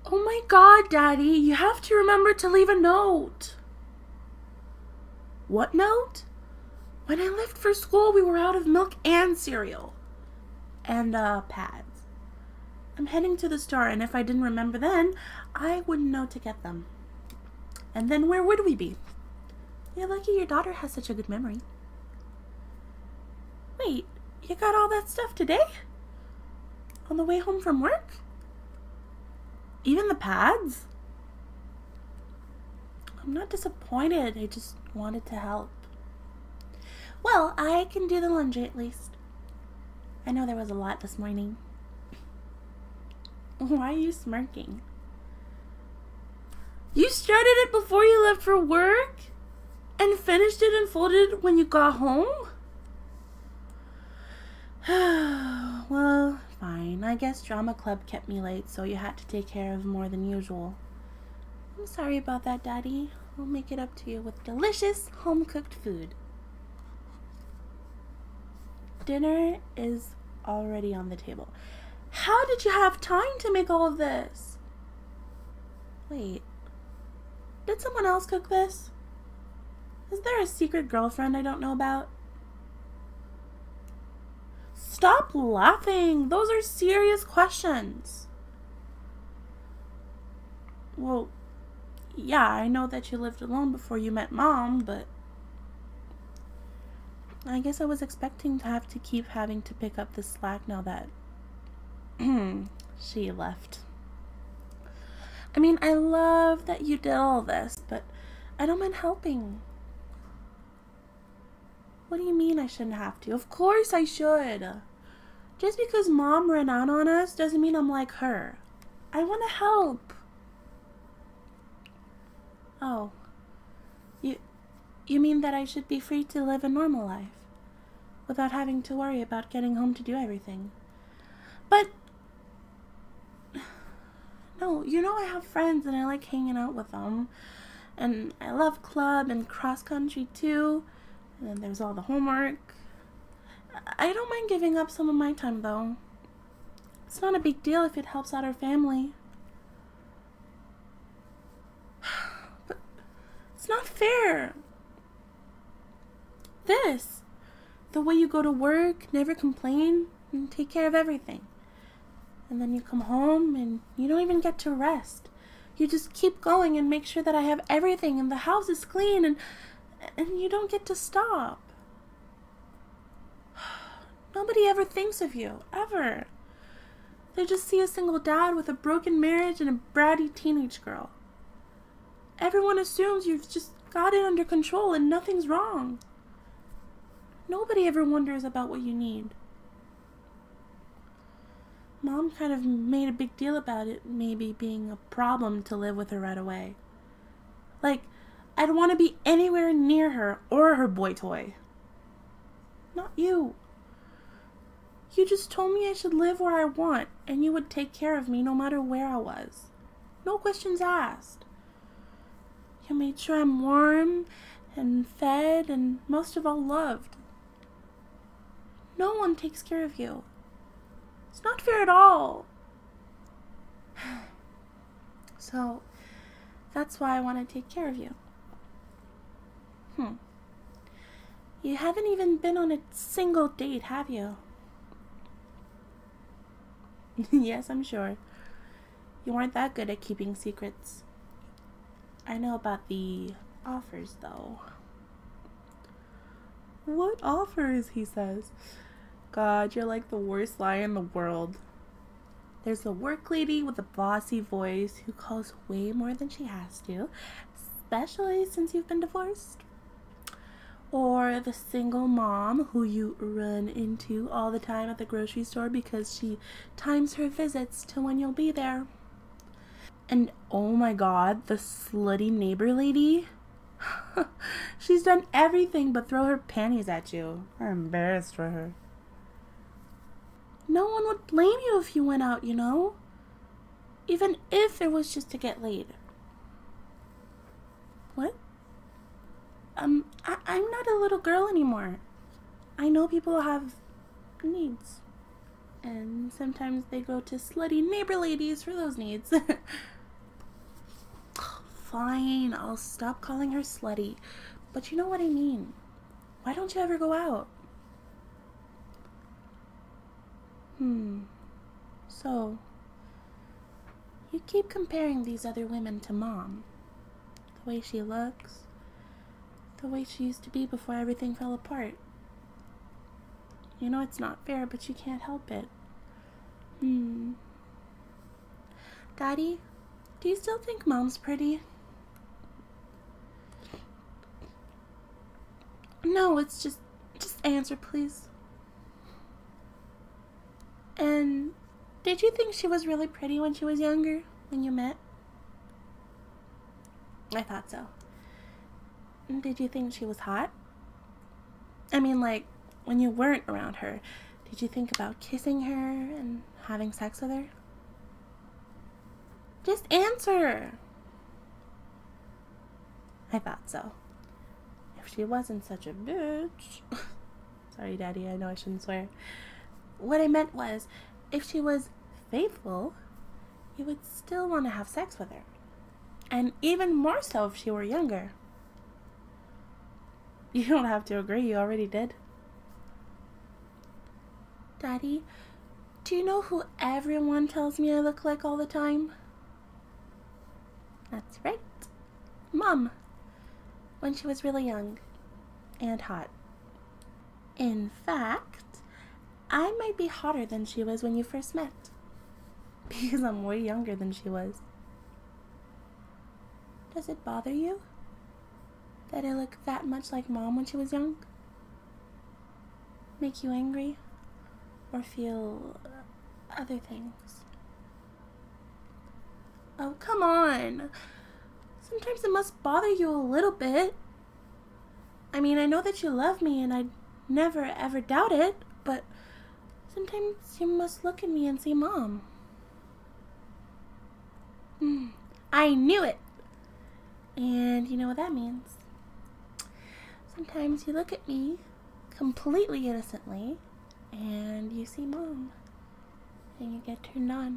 Oh my god, Daddy, you have to remember to leave a note. What note? When I left for school, we were out of milk and cereal. And, pads. I'm heading to the store, and if I didn't remember then, I wouldn't know to get them. And then where would we be? You're lucky your daughter has such a good memory. Wait, you got all that stuff today? On the way home from work? Even the pads? I'm not disappointed, I just wanted to help. Well, I can do the laundry at least. I know there was a lot this morning. Why are you smirking? You started it before you left for work? And finished it and folded it when you got home? Well, fine. I guess drama club kept me late, so you had to take care of more than usual. I'm sorry about that, Daddy. I'll make it up to you with delicious home-cooked food. Dinner is already on the table. How did you have time to make all of this? Wait, did someone else cook this? Is there a secret girlfriend I don't know about? Stop laughing. Those are serious questions. Well, yeah, I know that you lived alone before you met Mom, but I guess I was expecting to have to keep having to pick up the slack now that she left. I mean, I love that you did all this, but I don't mind helping. What do you mean I shouldn't have to? Of course I should. Just because Mom ran out on us doesn't mean I'm like her. I want to help. Oh. You mean that I should be free to live a normal life without having to worry about getting home to do everything. But no, you know I have friends and I like hanging out with them. And I love club and cross country too. And then there's all the homework. I don't mind giving up some of my time though. It's not a big deal if it helps out our family. But it's not fair. The way you go to work, never complain, and take care of everything. And then you come home and you don't even get to rest. You just keep going and make sure that I have everything and the house is clean and you don't get to stop. Nobody ever thinks of you, ever. They just see a single dad with a broken marriage and a bratty teenage girl. Everyone assumes you've just got it under control and nothing's wrong. Nobody ever wonders about what you need. Mom kind of made a big deal about it maybe being a problem to live with her right away. Like, I'd want to be anywhere near her or her boy toy. Not you. You just told me I should live where I want, and you would take care of me no matter where I was. No questions asked. You made sure I'm warm and fed and most of all loved. No one takes care of you. It's not fair at all. So, that's why I want to take care of you. You haven't even been on a single date, have you? Yes, I'm sure. You weren't that good at keeping secrets. I know about the offers, though. What offers, he says. God, you're like the worst liar in the world. There's the work lady with a bossy voice who calls way more than she has to, especially since you've been divorced. Or the single mom who you run into all the time at the grocery store because she times her visits to when you'll be there. And oh my God, the slutty neighbor lady. She's done everything but throw her panties at you. I'm embarrassed for her. No one would blame you if you went out, you know? Even if it was just to get laid. What? I'm not a little girl anymore. I know people have needs. And sometimes they go to slutty neighbor ladies for those needs. Fine, I'll stop calling her slutty. But you know what I mean. Why don't you ever go out? So, you keep comparing these other women to Mom. The way she looks, the way she used to be before everything fell apart. You know it's not fair, but you can't help it. Daddy, do you still think Mom's pretty? No, it's just answer, please. And did you think she was really pretty when she was younger, when you met? I thought so. And did you think she was hot? I mean, like, when you weren't around her, did you think about kissing her and having sex with her? Just answer. I thought so. If she wasn't such a bitch. Sorry, Daddy, I know I shouldn't swear. What I meant was, if she was faithful, you would still want to have sex with her. And even more so if she were younger. You don't have to agree, you already did. Daddy, do you know who everyone tells me I look like all the time? That's right. Mom. When she was really young and hot. In fact, I might be hotter than she was when you first met. Because I'm way younger than she was. Does it bother you that I look that much like Mom when she was young? Make you angry? Or feel other things? Oh, come on. Sometimes it must bother you a little bit. I mean, I know that you love me and I'd never ever doubt it, but sometimes you must look at me and see Mom. I knew it! And you know what that means. Sometimes you look at me completely innocently and you see Mom and you get turned on.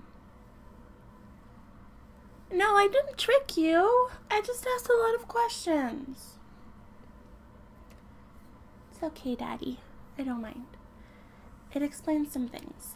No, I didn't trick you. I just asked a lot of questions. It's okay, Daddy. I don't mind. It explains some things.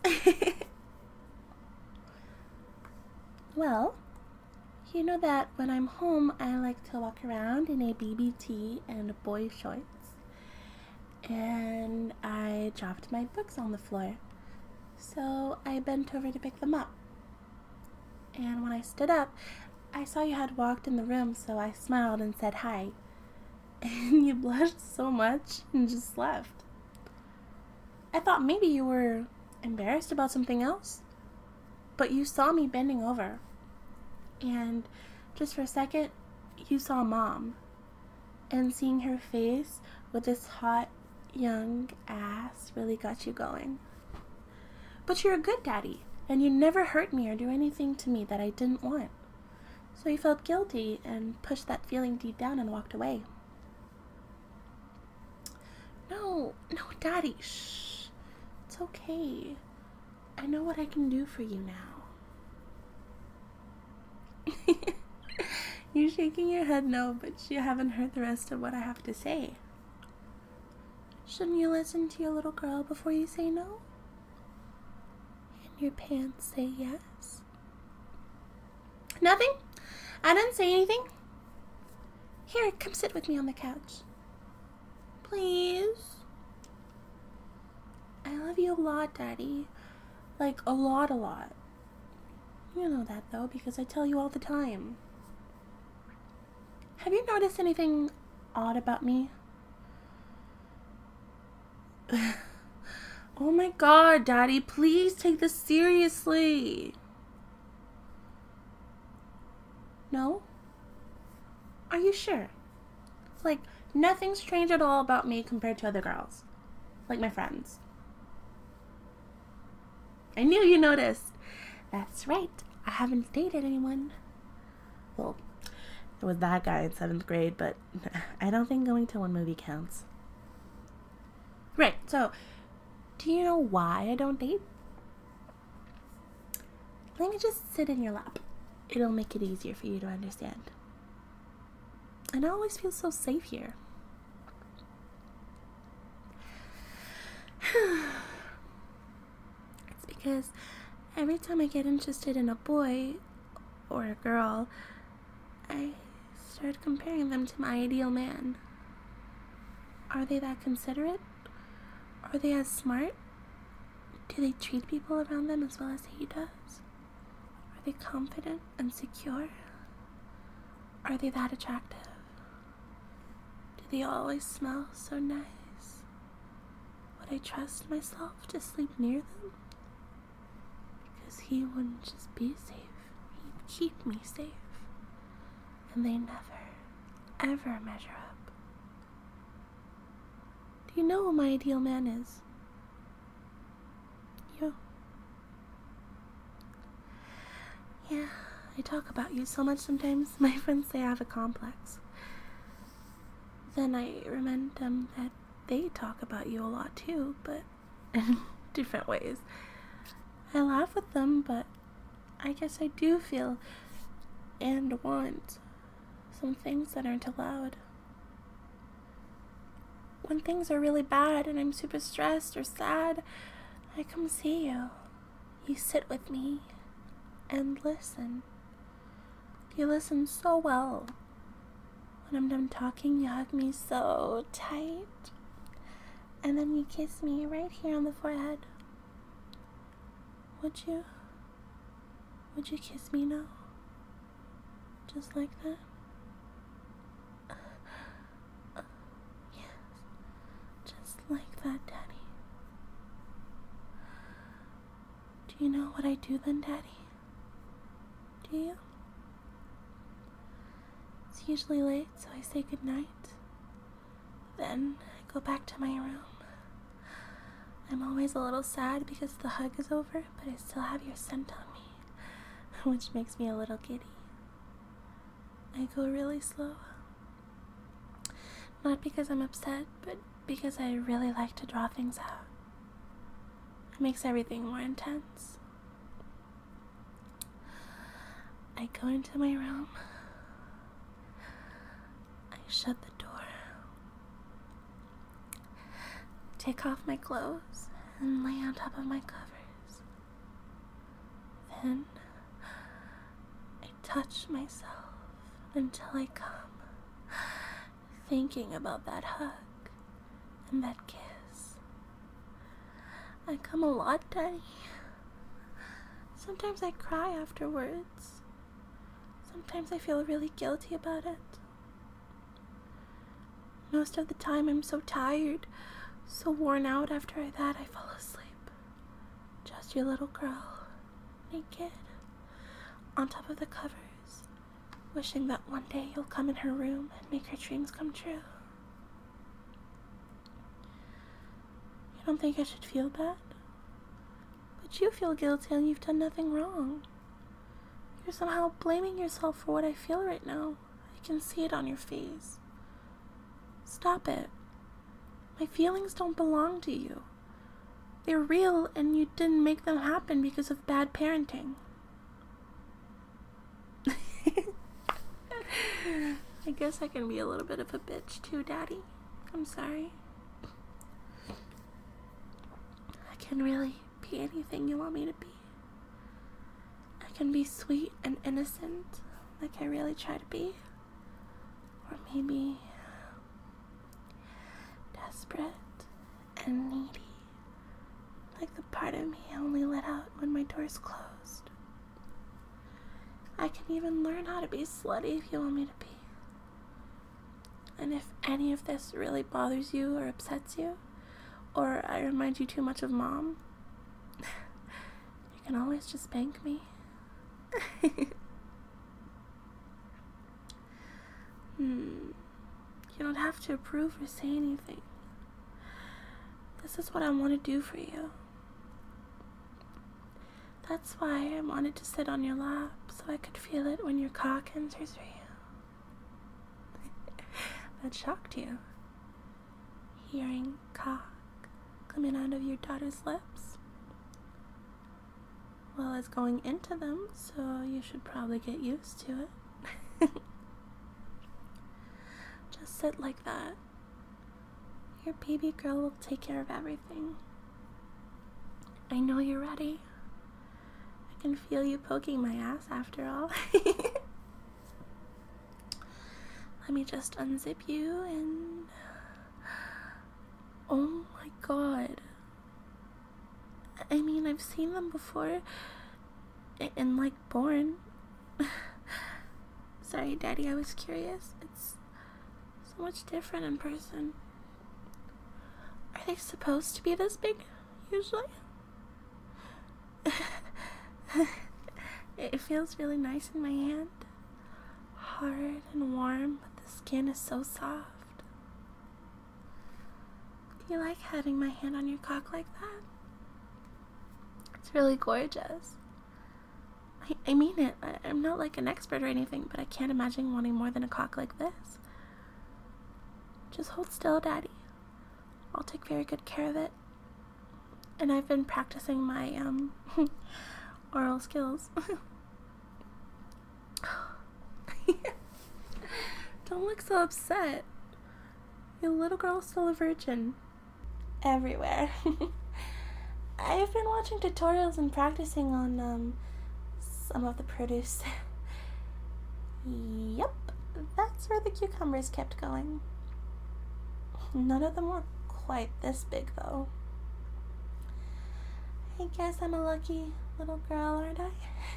Well, you know that when I'm home, I like to walk around in a BBT and boy shorts. And I dropped my books on the floor. So I bent over to pick them up. And when I stood up, I saw you had walked in the room, so I smiled and said hi. And you blushed so much and just left. I thought maybe you were embarrassed about something else. But you saw me bending over. And just for a second, you saw Mom. And seeing her face with this hot, young ass really got you going. But you're a good daddy. And you never hurt me or do anything to me that I didn't want. So you felt guilty and pushed that feeling deep down and walked away. No, Daddy, shh. It's okay. I know what I can do for you now. You're shaking your head no, but you haven't heard the rest of what I have to say. Shouldn't you listen to your little girl before you say no? Your pants say yes? Nothing? I didn't say anything. Here, come sit with me on the couch. Please? I love you a lot, Daddy. Like, a lot. You know that, though, because I tell you all the time. Have you noticed anything odd about me? Oh my God, Daddy, please take this seriously. No? Are you sure? Like, nothing's changed at all about me compared to other girls. Like my friends. I knew you noticed. That's right. I haven't dated anyone. Well, it was that guy in 7th grade, but I don't think going to one movie counts. Right, so do you know why I don't date? Let me just sit in your lap. It'll make it easier for you to understand. And I always feel so safe here. It's because every time I get interested in a boy or a girl, I start comparing them to my ideal man. Are they that considerate? Are they as smart? Do they treat people around them as well as he does? Are they confident and secure? Are they that attractive? Do they always smell so nice? Would I trust myself to sleep near them? Because he wouldn't just be safe, he'd keep me safe. And they never, ever measure up. Do you know who my ideal man is? You. Yeah, I talk about you so much sometimes. My friends say I have a complex. Then I remind them that they talk about you a lot too, but in different ways. I laugh with them, but I guess I do feel and want some things that aren't allowed. When things are really bad and I'm super stressed or sad, I come see you. You sit with me and listen. You listen so well. When I'm done talking, you hug me so tight. And then you kiss me right here on the forehead. Would you? Would you kiss me now? Just like that? Yes. Just like that, Daddy. Do you know what I do then, Daddy? Do you? It's usually late, so I say goodnight. Then I go back to my room. I'm always a little sad because the hug is over, but I still have your scent on me, which makes me a little giddy. I go really slow. Not because I'm upset, but because I really like to draw things out. It makes everything more intense. I go into my room. I shut the door. Take off my clothes and lay on top of my covers. Then I touch myself until I come, thinking about that hug and that kiss. I come a lot, Daddy. Sometimes I cry afterwards. Sometimes I feel really guilty about it. Most of the time I'm so tired, so worn out after that I fall asleep. Just your little girl, naked, on top of the covers, wishing that one day you'll come in her room and make her dreams come true. You don't think I should feel bad? But you feel guilty and you've done nothing wrong. You're somehow blaming yourself for what I feel right now. I can see it on your face. Stop it. My feelings don't belong to you. They're real and you didn't make them happen because of bad parenting. I guess I can be a little bit of a bitch too, Daddy. I'm sorry. I can really be anything you want me to be. I can be sweet and innocent, like I really try to be. Or maybe desperate and needy, like the part of me I only let out when my door's closed. I can even learn how to be slutty if you want me to be. And if any of this really bothers you or upsets you, or I remind you too much of Mom, you can always just spank me. You don't have to approve or say anything. This is what I want to do for you. That's why I wanted to sit on your lap, so I could feel it when your cock enters for you. That shocked you. Hearing cock coming out of your daughter's lips. well as going into them, so you should probably get used to it. Just sit like that. Your baby girl will take care of everything. I know you're ready. I can feel you poking my ass after all. Let me just unzip you and... Oh my god. I mean, I've seen them before in like Born. Sorry, Daddy, I was curious. It's so much different in person. Are they supposed to be this big, usually? It feels really nice in my hand. Hard and warm, but the skin is so soft. Do you like having my hand on your cock like that? It's really gorgeous. I mean it. I'm not like an expert or anything, but I can't imagine wanting more than a cock like this. Just hold still, Daddy. I'll take very good care of it. And I've been practicing my, oral skills. Don't look so upset. Your little girl's still a virgin. Everywhere. I've been watching tutorials and practicing on, some of the produce. Yep, that's where the cucumbers kept going. None of them were quite this big, though. I guess I'm a lucky little girl, aren't I?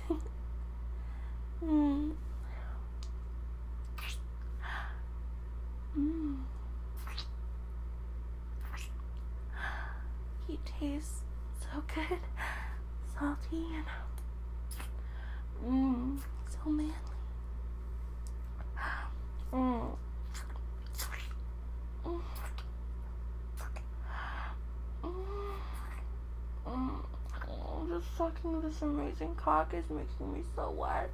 He tastes so good, salty, and so manly. Just sucking this amazing cock is making me so wet.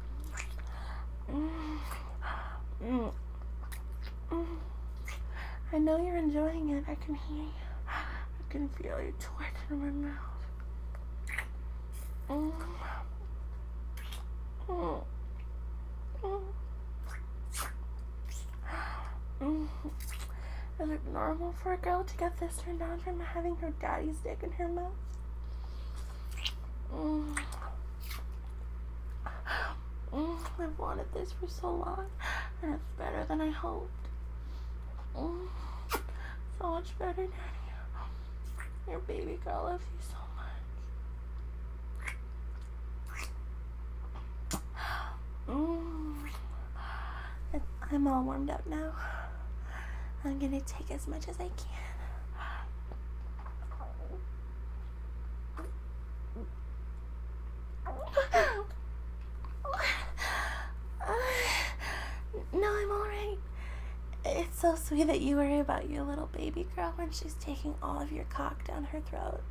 I know you're enjoying it. I can hear you. I can feel you twitch in my mouth. Is it normal for a girl to get this turned on from having her daddy's dick in her mouth? I've wanted this for so long, and it's better than I hoped. So much better, Daddy. Your baby girl loves you so much. I'm all warmed up now. I'm gonna take as much as I can. No, I'm alright. It's so sweet that you worry about your little baby girl when she's taking all of your cock down her throat.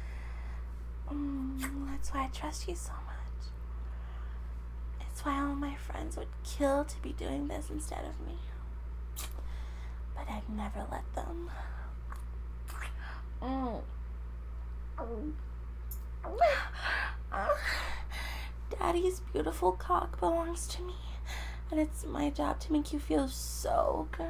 That's why I trust you so much. It's why all my friends would kill to be doing this instead of me. But I'd never let them. Daddy's beautiful cock belongs to me, and it's my job to make you feel so good.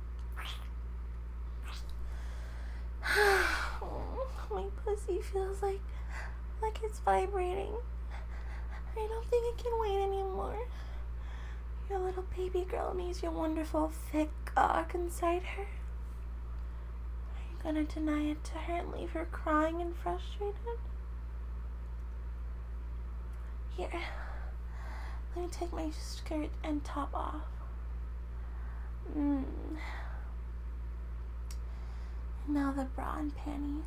My pussy feels like it's vibrating. I don't think it can wait anymore. Your little baby girl needs your wonderful thick cock inside her. Are you gonna deny it to her and leave her crying and frustrated? Here, let me take my skirt and top off. Now the bra and panties.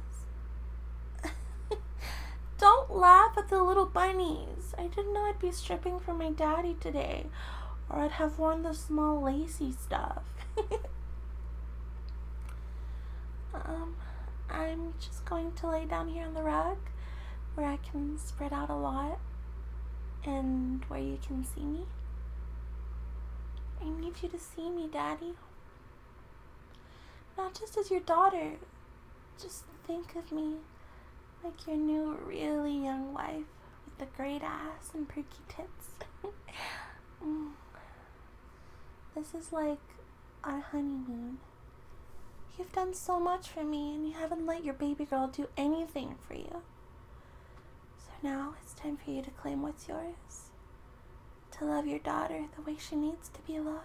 Don't laugh at the little bunnies. I didn't know I'd be stripping for my daddy today, or I'd have worn the small lacy stuff. I'm just going to lay down here on the rug where I can spread out a lot and where you can see me. I need you to see me, Daddy. Not just as your daughter. Just think of me like your new, really young wife. the great ass and perky tits. This is like our honeymoon. You've done so much for me, and you haven't let your baby girl do anything for you. So now it's time for you to claim what's yours. To love your daughter the way she needs to be loved.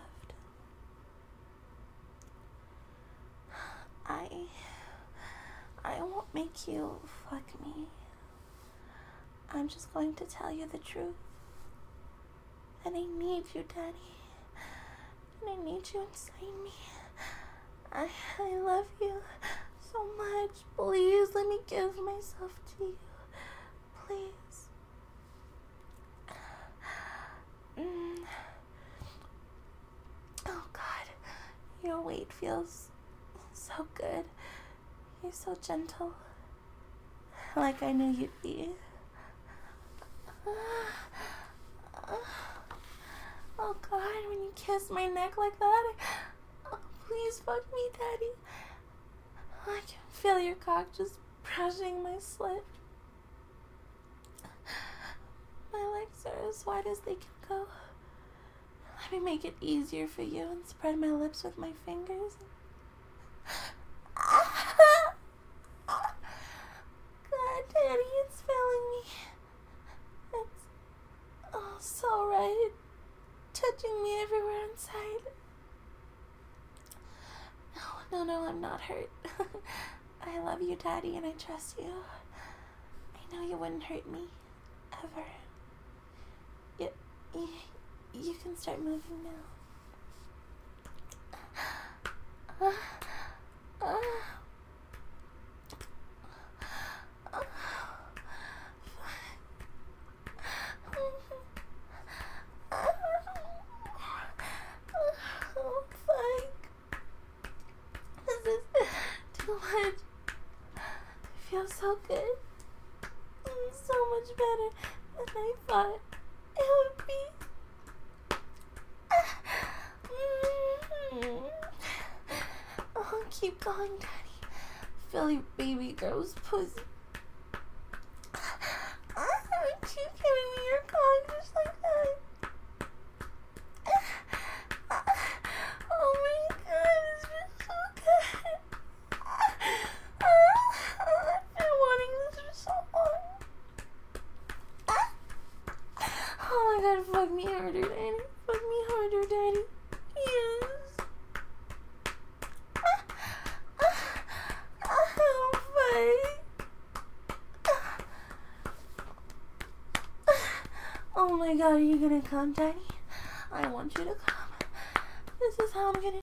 I won't make you fuck me. I'm just going to tell you the truth. And I need you, Daddy. And I need you inside me. I love you so much. Please let me give myself to you. Please. Oh God, your weight feels so good. You're so gentle. Like I knew you'd be. Oh God, when you kiss my neck like that, please fuck me, Daddy. I can feel your cock just brushing my slit. My legs are as wide as they can go. Let me make it easier for you and spread my lips with my fingers. God, Daddy, it's filling me. It's so right. Touching me everywhere inside. No, I'm not hurt. I love you, Daddy, and I trust you. I know you wouldn't hurt me. Ever. You can start moving now. Too much. I feel so good. So much better than I thought it would be. Oh, keep going, Daddy. Feel your baby girl's pussy. Keep giving me your cock just like that. Oh my God, it's been so good. I've been wanting this for so long. Oh my God, fuck me harder, Daddy. Fuck me harder, Daddy. Yes. Oh my God, are you gonna come, Daddy? I want you to come. This is how I'm gonna